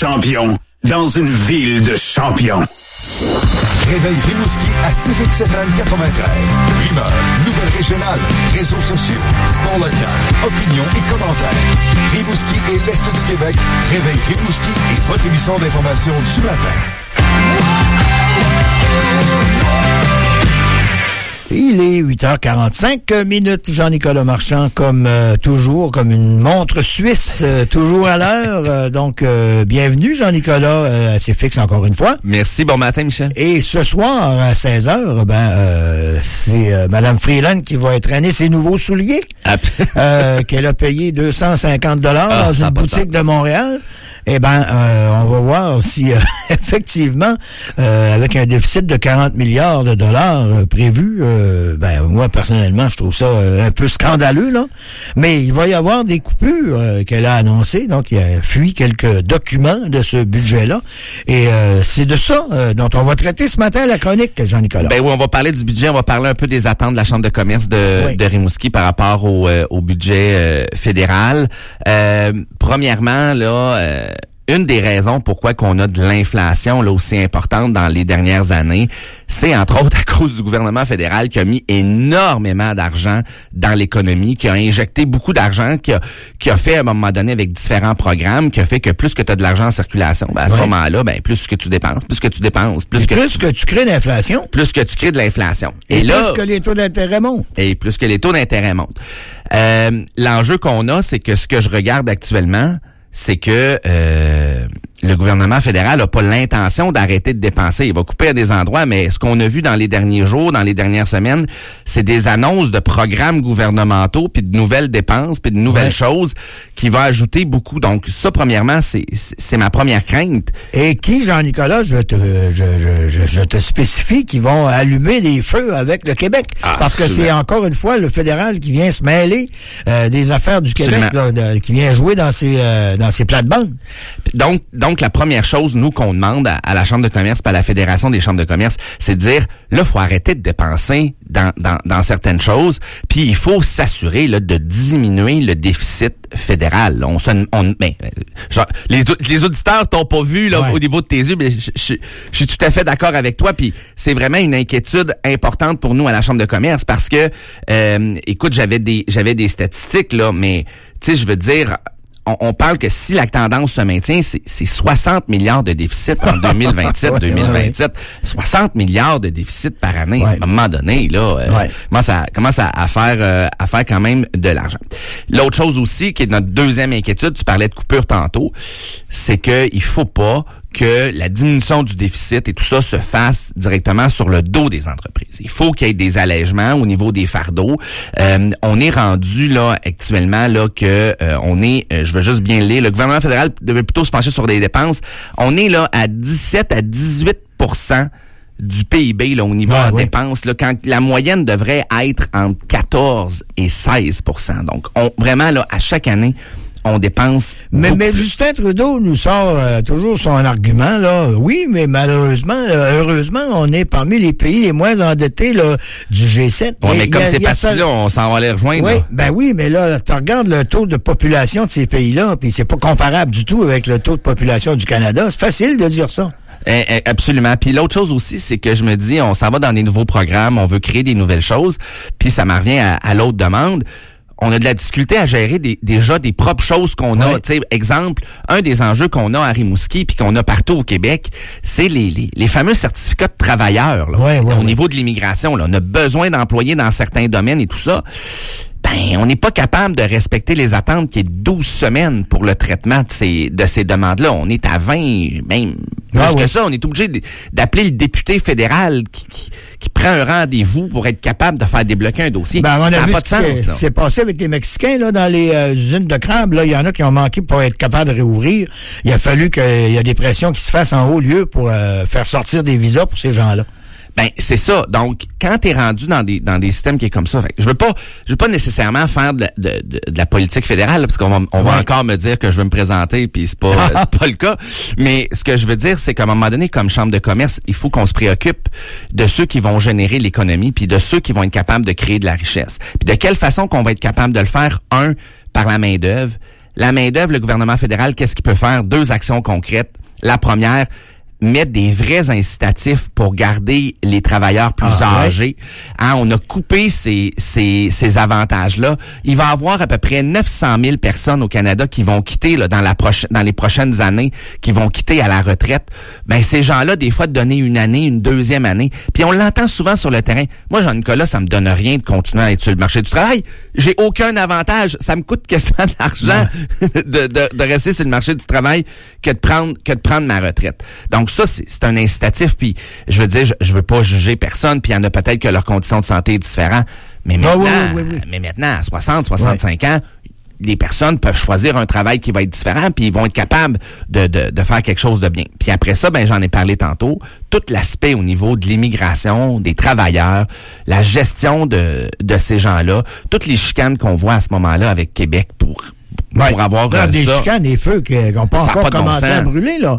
champion dans une ville de champions. Réveil Rimouski à Civic FM 93. Rumeurs, nouvelles régionales, réseaux sociaux, sport local, opinions et commentaires. Rimouski et l'Est du Québec. Réveil Rimouski est votre émission d'information du matin. Il est 8h45 Jean-Nicolas Marchand, comme toujours, comme une montre suisse, toujours à l'heure. Donc, bienvenue Jean-Nicolas à CFX encore une fois. Merci, bon matin Michel. Et ce soir, à 16h, c'est Madame Freeland qui va traîner ses nouveaux souliers qu'elle a payé 250 $ dans une boutique de Montréal. Eh on va voir si effectivement, avec un déficit de 40 milliards de dollars prévu, moi personnellement, je trouve ça un peu scandaleux là. Mais il va y avoir des coupures qu'elle a annoncées, donc il a fui quelques documents de ce budget-là, et c'est de ça dont on va traiter ce matin la chronique, Jean-Nicolas. Ben oui, on va parler du budget, on va parler un peu des attentes de la Chambre de commerce de Rimouski par rapport au budget fédéral. Premièrement, là. Une des raisons pourquoi qu'on a de l'inflation là aussi importante dans les dernières années, c'est entre autres à cause du gouvernement fédéral qui a mis énormément d'argent dans l'économie, qui a injecté beaucoup d'argent, qui a fait à un moment donné avec différents programmes, qui a fait que plus que tu as de l'argent en circulation, à ce moment-là, plus que tu dépenses, plus que tu crées d'inflation. Plus que tu crées de l'inflation. Et là, plus que les taux d'intérêt montent. Et plus que les taux d'intérêt montent. L'enjeu qu'on a, c'est que ce que je regarde actuellement, c'est que le gouvernement fédéral n'a pas l'intention d'arrêter de dépenser. Il va couper à des endroits, mais ce qu'on a vu dans les derniers jours, dans les dernières semaines, c'est des annonces de programmes gouvernementaux, puis de nouvelles dépenses, puis de nouvelles choses qui vont ajouter beaucoup. Donc ça, premièrement, c'est ma première crainte. Et qui, Jean-Nicolas, je te spécifie, qui vont allumer des feux avec le Québec. Parce que c'est encore une fois le fédéral qui vient se mêler des affaires du Québec, là, qui vient jouer dans ses plates-bandes. Donc, la première chose, nous, qu'on demande à la Chambre de commerce, pas à la Fédération des chambres de commerce, c'est de dire, là, faut arrêter de dépenser dans certaines choses, puis il faut s'assurer là de diminuer le déficit fédéral. Les auditeurs t'ont pas vu là au niveau de tes yeux, mais je suis tout à fait d'accord avec toi, puis c'est vraiment une inquiétude importante pour nous à la Chambre de commerce parce que, écoute, j'avais des statistiques là, mais tu sais, je veux dire, on parle que si la tendance se maintient, c'est 60 milliards de déficit en 2027. 60 milliards de déficit par année. À un moment donné, là, commence à faire quand même de l'argent. L'autre chose aussi, qui est notre deuxième inquiétude, tu parlais de coupure tantôt, c'est que il faut pas que la diminution du déficit et tout ça se fasse directement sur le dos des entreprises. Il faut qu'il y ait des allègements au niveau des fardeaux. On est rendu là actuellement là que je veux juste bien le lire. Le gouvernement fédéral devait plutôt se pencher sur des dépenses. On est là à 17 à 18% du PIB là au niveau des dépenses là, quand la moyenne devrait être entre 14 et 16%. Donc vraiment là à chaque année on dépense. Mais Justin Trudeau nous sort toujours son argument là. Oui, mais malheureusement, heureusement, on est parmi les pays les moins endettés là du G7. Ouais, mais comme ces partis-là, on s'en va les rejoindre. Oui, oui, mais là, tu regardes le taux de population de ces pays-là, puis c'est pas comparable du tout avec le taux de population du Canada. C'est facile de dire ça. Absolument. Puis l'autre chose aussi, c'est que je me dis, on s'en va dans des nouveaux programmes, on veut créer des nouvelles choses, puis ça m'en revient à l'autre demande. On a de la difficulté à gérer déjà des propres choses qu'on a. Tu sais, exemple, un des enjeux qu'on a à Rimouski puis qu'on a partout au Québec, c'est les fameux certificats de travailleurs là, au niveau de l'immigration. Là, on a besoin d'employés dans certains domaines et tout ça. On n'est pas capable de respecter les attentes qui est 12 semaines pour le traitement de ces demandes-là. On est à 20, même plus que ça. On est obligé d'appeler le député fédéral qui prend un rendez-vous pour être capable de faire débloquer un dossier. Ça n'a pas de sens. C'est passé avec les Mexicains là dans les usines de crabes. Là, il y en a qui ont manqué pour être capables de réouvrir. Il a fallu qu'il y ait des pressions qui se fassent en haut lieu pour faire sortir des visas pour ces gens-là. C'est ça. Donc, quand t'es rendu dans des systèmes qui est comme ça, je veux pas nécessairement faire de la politique fédérale, là, parce qu'on va encore me dire que je veux me présenter, puis c'est pas le cas. Mais ce que je veux dire, c'est qu'à un moment donné, comme chambre de commerce, il faut qu'on se préoccupe de ceux qui vont générer l'économie, puis de ceux qui vont être capables de créer de la richesse. Puis de quelle façon qu'on va être capable de le faire, par la main-d'œuvre, la main-d'œuvre, le gouvernement fédéral, qu'est-ce qu'il peut faire? 2 actions concrètes. La première, mettre des vrais incitatifs pour garder les travailleurs plus âgés. Hein, on a coupé ces avantages-là. Il va y avoir à peu près 900 000 personnes au Canada qui vont quitter là, dans les prochaines années, qui vont quitter à la retraite. Ben ces gens-là, des fois, de donner une année, une deuxième année. Puis on l'entend souvent sur le terrain. Moi, Jean-Nicolas, ça me donne rien de continuer à être sur le marché du travail. J'ai aucun avantage. Ça me coûte quasiment de l'argent de rester sur le marché du travail que de prendre ma retraite. Donc ça, c'est un incitatif, puis je veux dire, je veux pas juger personne, puis il y en a peut-être que leur condition de santé est différente, mais maintenant, mais maintenant à 60, 65 ans, les personnes peuvent choisir un travail qui va être différent, puis ils vont être capables de faire quelque chose de bien. Puis après ça, ben j'en ai parlé tantôt, tout l'aspect au niveau de l'immigration, des travailleurs, la gestion de ces gens-là, toutes les chicanes qu'on voit à ce moment-là avec Québec pour avoir des chicanes, des feux qui n'ont pas encore commencé à brûler, là.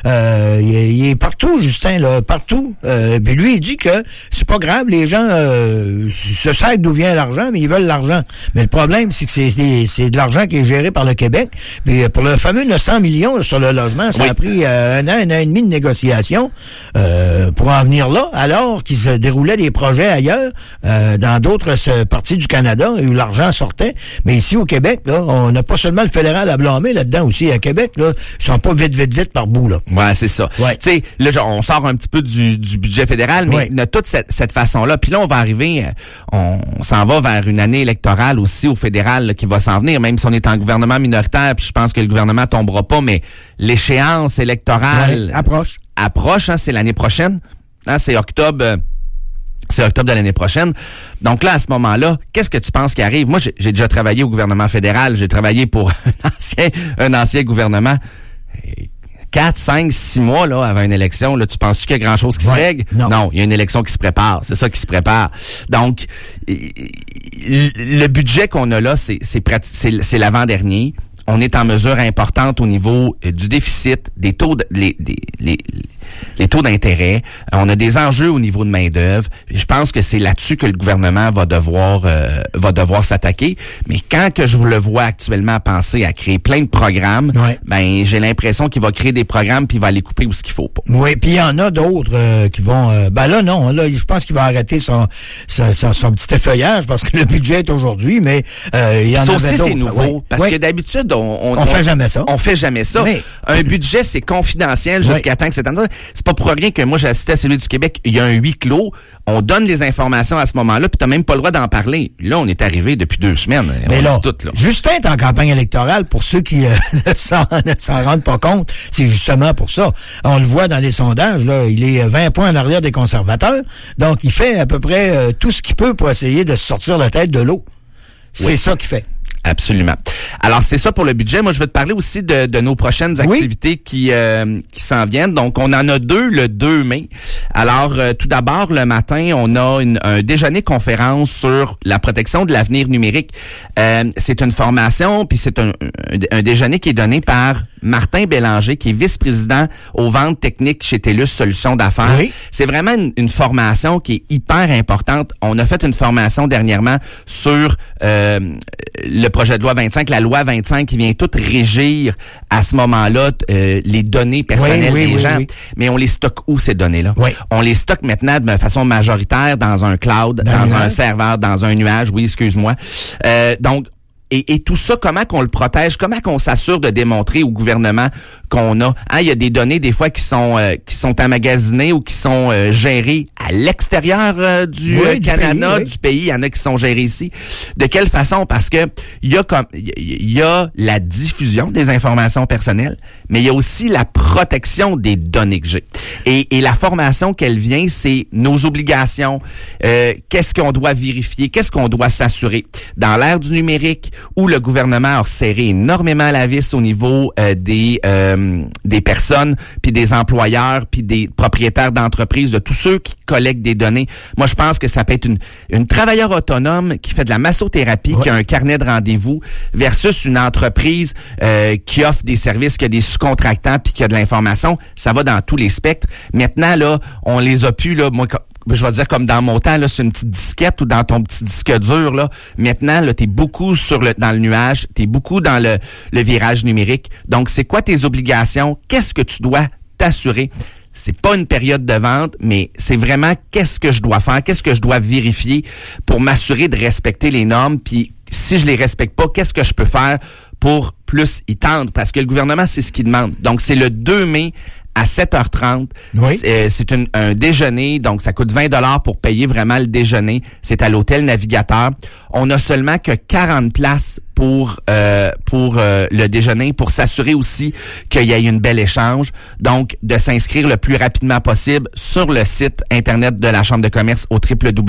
Il est partout, Justin, là, partout. Puis lui, il dit que c'est pas grave, les gens se savent d'où vient l'argent, mais ils veulent l'argent. Mais le problème, c'est que c'est de l'argent qui est géré par le Québec. Puis pour le fameux 900 millions là, sur le logement, ça a pris un an et demi de négociation pour en venir là, alors qu'il se déroulait des projets ailleurs, dans d'autres parties du Canada, où l'argent sortait. Mais ici, au Québec, là, on n'a pas seulement le fédéral à blâmer là-dedans aussi à Québec, là. Ils sont pas vite par bout, là. Ouais, c'est ça. Ouais. Tu sais, là, on sort un petit peu du budget fédéral, mais de toute cette façon-là. Puis là, on va arriver, on s'en va vers une année électorale aussi au fédéral là, qui va s'en venir, même si on est en gouvernement minoritaire, puis je pense que le gouvernement tombera pas, mais l'échéance électorale approche, hein, c'est l'année prochaine. Hein, c'est octobre. C'est octobre de l'année prochaine. Donc là, à ce moment-là, qu'est-ce que tu penses qui arrive? Moi, j'ai déjà travaillé au gouvernement fédéral. J'ai travaillé pour un ancien gouvernement. 4, 5, 6 mois là avant une élection, là, tu penses-tu qu'il y a grand-chose qui se règle? Non, il y a une élection qui se prépare. C'est ça qui se prépare. Donc, le budget qu'on a là, c'est l'avant-dernier. On est en mesure importante au niveau du déficit, des taux les taux d'intérêt. On a des enjeux au niveau de main-d'œuvre. Je pense que c'est là-dessus que le gouvernement va devoir s'attaquer. Mais quand que je le vois actuellement penser à créer plein de programmes, ben j'ai l'impression qu'il va créer des programmes puis il va les couper où ce qu'il faut pas. Oui, puis il y en a d'autres qui vont ben là non, là je pense qu'il va arrêter son petit effeuillage parce que le budget est aujourd'hui, mais il y en a d'autres. Ça aussi c'est nouveau parce que d'habitude on fait jamais ça. On fait jamais ça. Mais, un budget c'est confidentiel jusqu'à temps que c'est c'est pas pour rien que moi j'ai assisté à celui du Québec, il y a un huis clos, on donne les informations à ce moment-là, puis t'as même pas le droit d'en parler. Là, on est arrivé depuis 2 semaines. Mais là, Justin est en campagne électorale, pour ceux qui ne s'en rendent pas compte, c'est justement pour ça. On le voit dans les sondages, là, il est 20 points en arrière des conservateurs, donc il fait à peu près tout ce qu'il peut pour essayer de sortir la tête de l'eau. C'est ça qu'il fait. Absolument. Alors, c'est ça pour le budget. Moi, je vais te parler aussi de nos prochaines activités qui s'en viennent. Donc, on en a 2 le 2 mai. Alors, tout d'abord, le matin, on a un déjeuner-conférence sur la protection de l'avenir numérique. C'est une formation, puis c'est un déjeuner qui est donné par Martin Bélanger, qui est vice-président aux ventes techniques chez TELUS Solutions d'affaires. Oui. C'est vraiment une formation qui est hyper importante. On a fait une formation dernièrement sur le projet de loi 25, la loi 25 qui vient tout régir à ce moment-là les données personnelles des gens. Oui. Mais on les stocke où ces données-là? Oui. On les stocke maintenant de façon majoritaire dans un cloud, dans un serveur, dans un nuage. Oui, excuse-moi. Donc, et tout ça, comment qu'on le protège, comment qu'on s'assure de démontrer au gouvernement qu'on a. Hein, il y a des données des fois qui sont emmagasinées ou qui sont gérées à l'extérieur du Canada, du pays. Il y en a qui sont gérées ici. De quelle façon? Parce que il y a la diffusion des informations personnelles, mais il y a aussi la protection des données que j'ai. Et la formation qu'elle vient, c'est nos obligations. Qu'est-ce qu'on doit vérifier? Qu'est-ce qu'on doit s'assurer? Dans l'ère du numérique, où le gouvernement a serré énormément la vis au niveau des personnes, puis des employeurs, puis des propriétaires d'entreprises, de tous ceux qui collectent des données. Moi, je pense que ça peut être une travailleur autonome qui fait de la massothérapie, qui a un carnet de rendez-vous, versus une entreprise qui offre des services, qui a des sous-contractants, puis qui a de l'information. Ça va dans tous les spectres. Maintenant, là, on les a pu, là, moi, je vais dire comme dans mon temps, là, sur une petite disquette ou dans ton petit disque dur, là. Maintenant, là, t'es beaucoup dans le nuage, t'es beaucoup dans le virage numérique. Donc, c'est quoi tes obligations? Qu'est-ce que tu dois t'assurer? C'est pas une période de vente, mais c'est vraiment qu'est-ce que je dois faire, qu'est-ce que je dois vérifier pour m'assurer de respecter les normes, puis si je les respecte pas, qu'est-ce que je peux faire pour plus y tendre? Parce que le gouvernement, c'est ce qu'il demande. Donc, c'est le 2 mai à 7h30. Oui. C'est un déjeuner, donc ça coûte 20$ pour payer vraiment le déjeuner. C'est à l'hôtel Navigateur. On a seulement que 40 places pour le déjeuner, pour s'assurer aussi qu'il y ait une belle échange. Donc, de s'inscrire le plus rapidement possible sur le site Internet de la Chambre de commerce au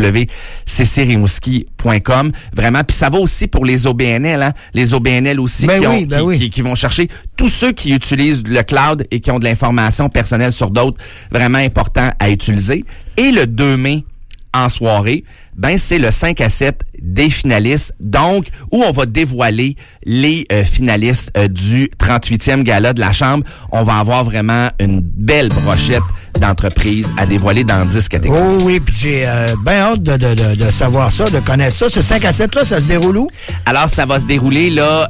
www.ccrimouski.com. Vraiment, puis ça va aussi pour les OBNL, hein? Les OBNL aussi qui vont chercher tous ceux qui utilisent le cloud et qui ont de l'information personnelle sur d'autres, vraiment important à utiliser. Et le 2 mai, en soirée, ben c'est le 5 à 7 des finalistes, donc où on va dévoiler les finalistes du 38e gala de la Chambre. On va avoir vraiment une belle brochette d'entreprises à dévoiler dans 10 catégories. Oh oui, puis j'ai bien hâte de savoir ça, de connaître ça. Ce 5 à 7-là, ça se déroule où? Alors, ça va se dérouler là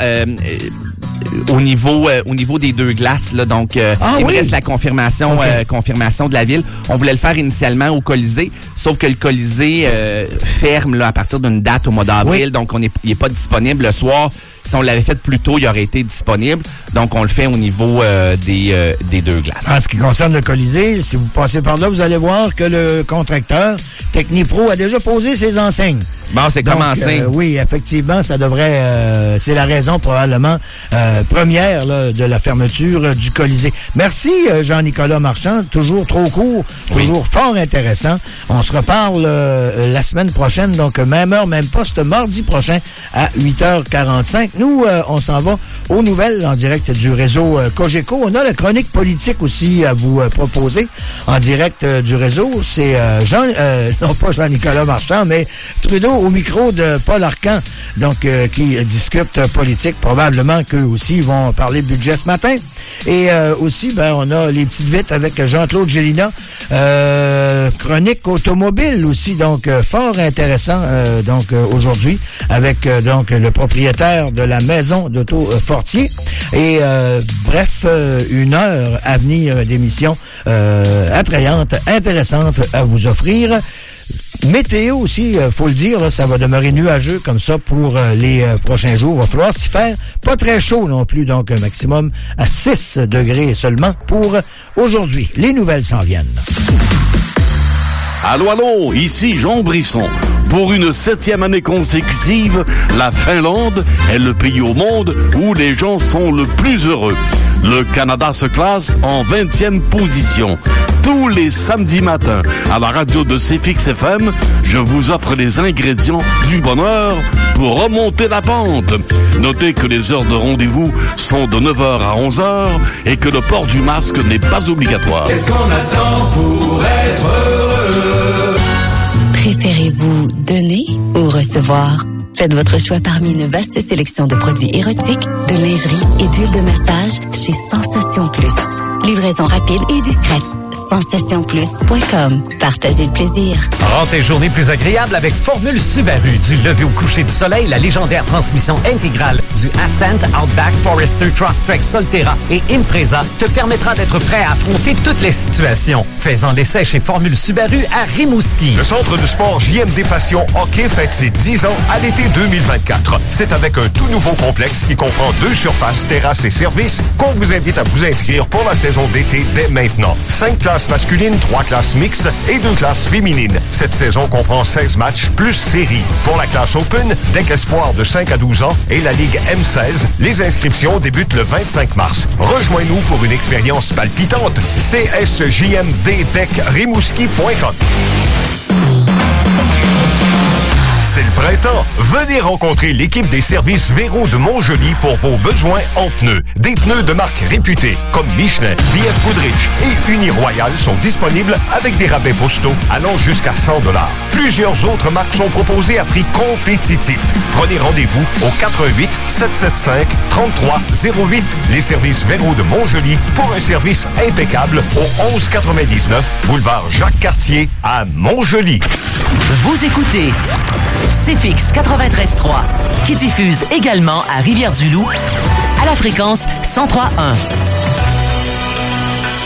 au niveau des deux glaces, là. Donc, il reste la confirmation de la ville. On voulait le faire initialement au Colisée, sauf que le Colisée ferme là à partir d'une date au mois d'avril, donc il est pas disponible le soir. Si on l'avait fait plus tôt, il aurait été disponible. Donc, on le fait au niveau des deux glaces. En ce qui concerne le Colisée, si vous passez par là, vous allez voir que le contracteur Technipro a déjà posé ses enseignes. Bon, c'est commencé. Oui, effectivement, ça devrait... c'est la raison probablement première là, de la fermeture du Colisée. Merci, Jean-Nicolas Marchand. Toujours trop court, toujours fort intéressant. On se reparle la semaine prochaine, donc même heure, même poste, mardi prochain à 8h45. Nous, on s'en va aux nouvelles en direct du réseau Cogeco. On a la chronique politique aussi à vous proposer en direct du réseau. C'est non pas Jean-Nicolas Marchand, mais Trudeau au micro de Paul Arcan, donc qui discute politique. Probablement qu'eux aussi vont parler budget ce matin. Et aussi, on a les petites vites avec Jean-Claude Gélina. Chronique automobile aussi, donc fort intéressant aujourd'hui avec donc le propriétaire de la maison d'Auto Fortier. Et bref, une heure à venir d'émission attrayante, intéressante à vous offrir. Météo aussi, faut le dire, là, ça va demeurer nuageux comme ça pour les prochains jours. Il va falloir s'y faire. Pas très chaud non plus, donc un maximum à 6 degrés seulement pour aujourd'hui. Les nouvelles s'en viennent. Allô, ici Jean Brisson. Pour une 7e année consécutive, la Finlande est le pays au monde où les gens sont le plus heureux. Le Canada se classe en 20e position. Tous les samedis matins, à la radio de CFX FM, je vous offre les ingrédients du bonheur pour remonter la pente. Notez que les heures de rendez-vous sont de 9h à 11h et que le port du masque n'est pas obligatoire. Qu'est-ce qu'on attend pour être heureux? Préférez-vous donner ou recevoir? Faites votre choix parmi une vaste sélection de produits érotiques, de lingerie et d'huile de massage chez Sensation Plus. Livraison rapide et discrète. SensationPlus.com. Partagez le plaisir. Rends tes journées plus agréables avec Formule Subaru. Du lever au coucher du soleil, la légendaire transmission intégrale du Ascent, Outback, Forester, Crosstrek, Solterra et Impreza te permettra d'être prêt à affronter toutes les situations. Fais-en l'essai chez Formule Subaru à Rimouski. Le centre de sport JMD Passion Hockey fête ses 10 ans à l'été 2024. C'est avec un tout nouveau complexe qui comprend 2 surfaces, terrasses et services qu'on vous invite à vous inscrire pour la saison d'été dès maintenant. 5 classes masculines, 3 classes mixtes et 2 classes féminines. Cette saison comprend 16 matchs plus séries. Pour la classe Open, DEC Espoir de 5 à 12 ans et la Ligue M16, les inscriptions débutent le 25 mars. Rejoins-nous pour une expérience palpitante. CSJMDDECRimouski.com. C'est le printemps. Venez rencontrer l'équipe des services Véro de Montjoly pour vos besoins en pneus. Des pneus de marque réputée comme Michelin, BF Goodrich et Uniroyal sont disponibles avec des rabais postaux allant jusqu'à 100 $. Plusieurs autres marques sont proposées à prix compétitif. Prenez rendez-vous au 88 775 3308. Les services Véro de Montjoly pour un service impeccable au 1199 boulevard Jacques-Cartier à Montjoly. Vous écoutez CFX 93.3 qui diffuse également à Rivière-du-Loup à la fréquence 103.1.